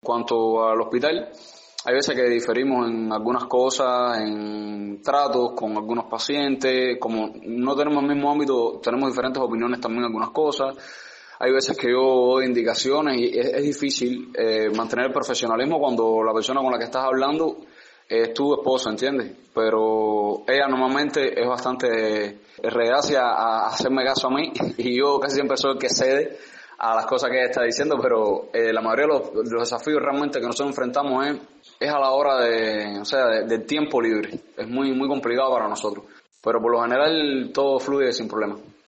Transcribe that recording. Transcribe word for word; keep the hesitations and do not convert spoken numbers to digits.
cuanto al hospital, hay veces que diferimos en algunas cosas, en tratos con algunos pacientes, como no tenemos el mismo ámbito, tenemos diferentes opiniones también en algunas cosas. Hay veces que yo doy indicaciones y es, es difícil eh, mantener el profesionalismo cuando la persona con la que estás hablando es tu esposa, ¿entiendes? Pero ella normalmente es bastante reacia a hacerme caso a mí y yo casi siempre soy el que cede a las cosas que ella está diciendo, pero eh, la mayoría de los, de los desafíos realmente que nosotros enfrentamos es, es a la hora de, o sea, de, del tiempo libre. Es muy, muy complicado para nosotros, pero por lo general todo fluye sin problema.